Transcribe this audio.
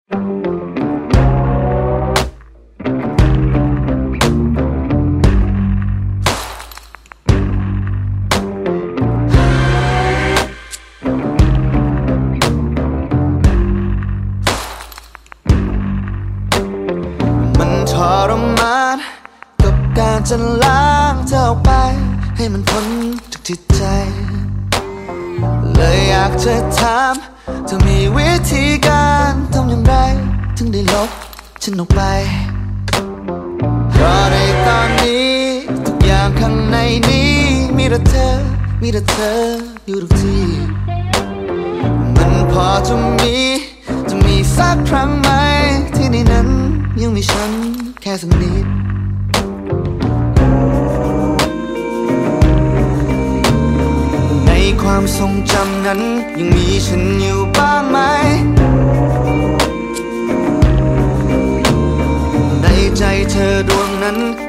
มันทรมานกับการจะล้างเธอออกไปให้มันพ้นจากจิตใจเลยอยากจะถามเธอมีวิธีการทำอย่างไรถึงได้ลบฉันออกไปเพราะในตอนนี้ทุกอย่างข้างในนี้มีแต่เธออยู่ทุกที่มันพอจะมีสักครั้งไหมที่ในนั้นยังมีฉันแค่สักนิดในความทรงจำนั้นยังมีฉันอยู่บ้างไหมในใจเธอดวงนั้น